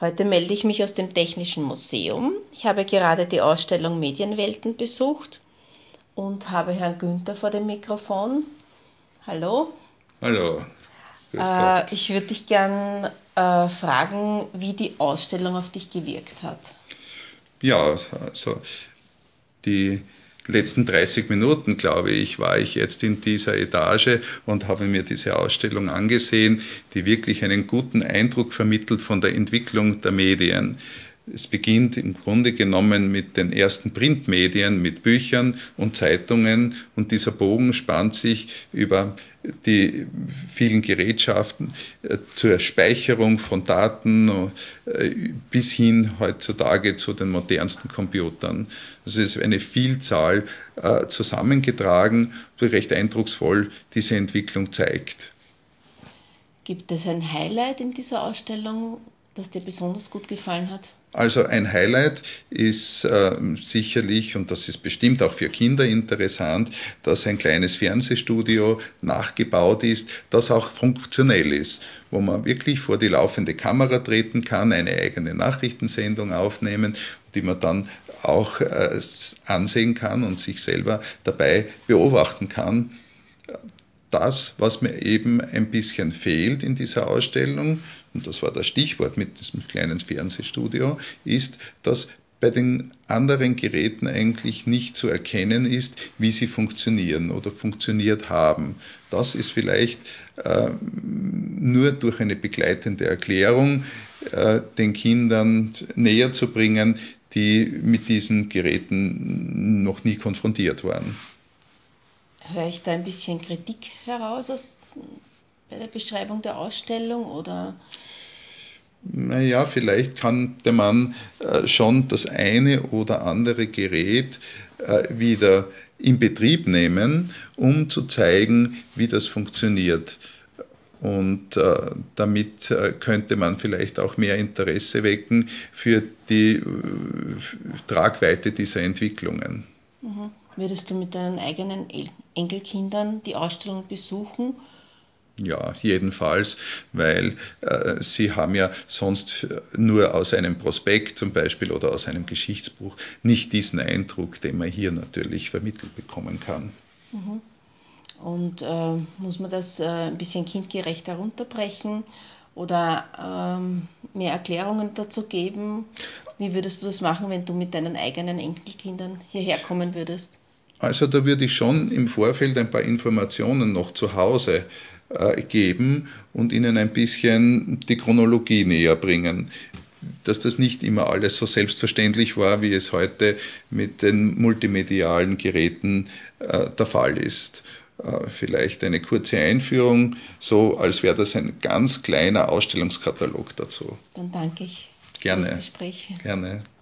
Heute melde ich mich aus dem Technischen Museum. Ich habe gerade die Ausstellung Medienwelten besucht und habe Herrn Günther vor dem Mikrofon. Hallo. Hallo, grüß Gott. Ich würde dich gern fragen, wie die Ausstellung auf dich gewirkt hat. Ja, also die letzten 30 Minuten, glaube ich, war ich jetzt in dieser Etage und habe mir diese Ausstellung angesehen, die wirklich einen guten Eindruck vermittelt von der Entwicklung der Medien. Es beginnt im Grunde genommen mit den ersten Printmedien, mit Büchern und Zeitungen, und dieser Bogen spannt sich über die vielen Gerätschaften zur Speicherung von Daten bis hin heutzutage zu den modernsten Computern. Also es ist eine Vielzahl zusammengetragen, die recht eindrucksvoll diese Entwicklung zeigt. Gibt es ein Highlight in dieser Ausstellung, das dir besonders gut gefallen hat? Also ein Highlight ist sicherlich, und das ist bestimmt auch für Kinder interessant, dass ein kleines Fernsehstudio nachgebaut ist, das auch funktionell ist, wo man wirklich vor die laufende Kamera treten kann, eine eigene Nachrichtensendung aufnehmen, die man dann auch ansehen kann und sich selber dabei beobachten kann. Das, was mir eben ein bisschen fehlt in dieser Ausstellung, und das war das Stichwort mit diesem kleinen Fernsehstudio, ist, dass bei den anderen Geräten eigentlich nicht zu erkennen ist, wie sie funktionieren oder funktioniert haben. Das ist vielleicht nur durch eine begleitende Erklärung den Kindern näher zu bringen, die mit diesen Geräten noch nie konfrontiert waren. Höre ich da ein bisschen Kritik heraus bei der Beschreibung der Ausstellung oder? Naja, vielleicht könnte man schon das eine oder andere Gerät wieder in Betrieb nehmen, um zu zeigen, wie das funktioniert. Und damit könnte man vielleicht auch mehr Interesse wecken für die Tragweite dieser Entwicklungen. Mhm. Würdest du mit deinen eigenen Enkelkindern die Ausstellung besuchen? Ja, jedenfalls, weil Sie haben ja sonst nur aus einem Prospekt zum Beispiel oder aus einem Geschichtsbuch nicht diesen Eindruck, den man hier natürlich vermittelt bekommen kann. Mhm. Und muss man das ein bisschen kindgerecht herunterbrechen oder mehr Erklärungen dazu geben? Wie würdest du das machen, wenn du mit deinen eigenen Enkelkindern hierher kommen würdest? Also da würde ich schon im Vorfeld ein paar Informationen noch zu Hause geben und Ihnen ein bisschen die Chronologie näher bringen, dass das nicht immer alles so selbstverständlich war, wie es heute mit den multimedialen Geräten der Fall ist. Vielleicht eine kurze Einführung, so als wäre das ein ganz kleiner Ausstellungskatalog dazu. Dann danke ich für das Gerne, Gespräch. gerne.